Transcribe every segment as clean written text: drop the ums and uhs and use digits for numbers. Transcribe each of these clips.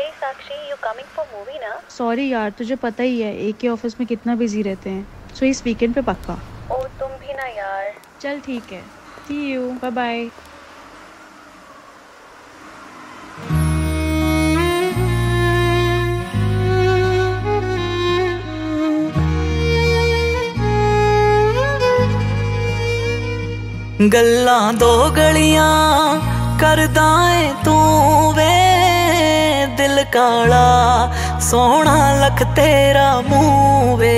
Hey Sakshi, you coming for movie ना? Sorry यार, तुझे पता ही है एक के ऑफिस में कितना बिजी रहते हैं। सो इस वीकेंड पे पक्का। ओ तुम भी ना यार। चल ठीक है, सी यू, बाय बाय। गल्लां दो गलियां करदा ऐ तू वे, दिल काला सोहना लख तेरा मुंह वे।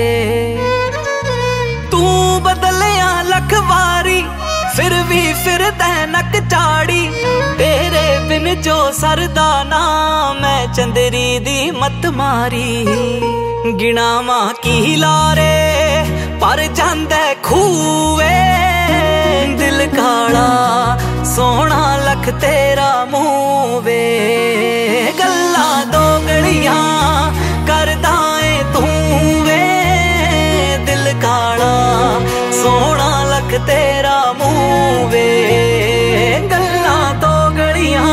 तू बदलिया लख वारी फिर भी फिरदा नक चाड़ी, तेरे बिन जो सरदा ना मैं चंदरी दी मत मारी। गिणावां की लारे पर जांदा खूवे, दिल काला सोहना लख तेरा मुंह वे। गल्लां दो गलियां करदा ऐ तू वे, दिल काला सोहना लख तेरा मुंह वे। गल्लां दो गलियां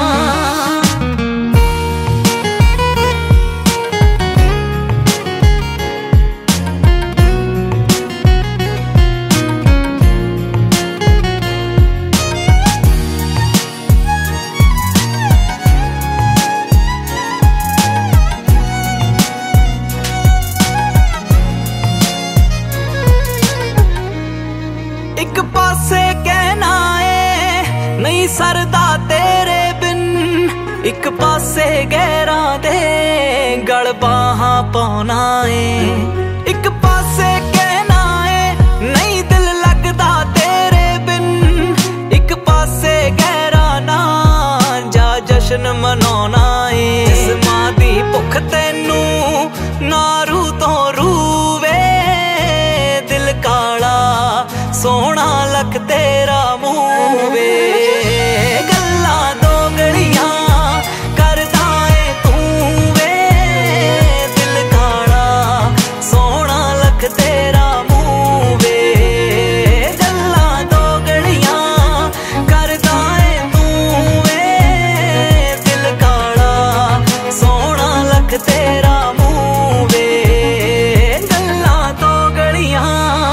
एक पासे कहना है नहीं सरदा तेरे बिन, एक पासे गहरा दे गल बाहां पाना है। एक पासे कहना है नहीं दिल लगदा तेरे बिन, एक पासे गहरा ना जा जश्न मनाना है। जिस्मां दी भुख तैनू नारू तो रूवे, दिल काला सोहना लख तेरा मुंह वे। गल्लां दो गलियां करदा ऐ तू वे, दिल काला सोहना लख तेरा मुंह वे। गल्लां दो गलियां करदा ऐ तू वे, दिल काला सोहना लख तेरा मुंह वे। गल्लां दो गलियां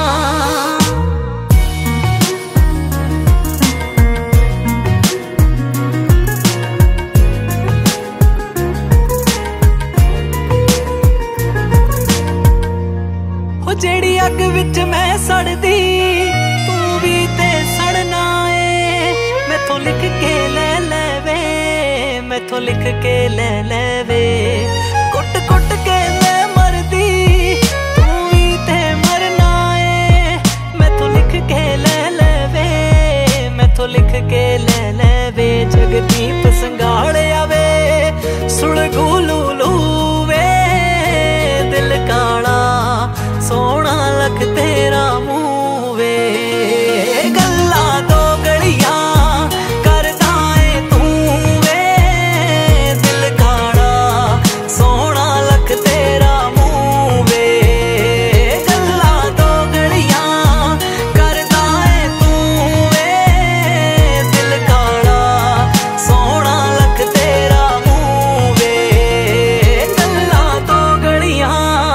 जेड़ी अग विच मैं सड़दी तू भी ते सड़ना है। मैथों लिख के ले लेवे, मैथों लिख के ले लेवे, कुट कुट के मैं मरदी तू भी ते मरना है। मैथों लिख के ले लेवे, मैथों लिख के ले लेवे। जगदीप संगाड़िया वे सुलगू लूलू वे, दिल काला सोहना लख तेरा मुंह वे। गल्लां दो गलियां करदा ऐ तू वे, दिल काला सोहना लख तेरा मुंह वे। गल्लां दो गलियां करदा ऐ तू वे, दिल काला सोहना लख तेरा मुंह वे। गल्लां दो गलियां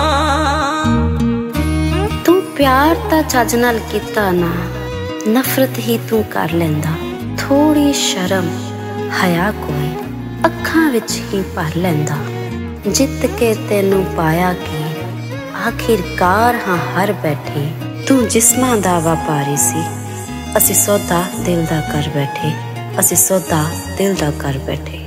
प्यार ता चज नाल कीता ना, नफरत ही तू कर लेंदा। थोड़ी शर्म हया कोई अखां विच ही भर लेंदा। जित के तेनू पाया कि आखिरकार हाँ हर बैठे। तू जिस्मां दा व्यापारी सी, असी सौदा दिल दा कर बैठे, असी सौदा दिल दा कर बैठे।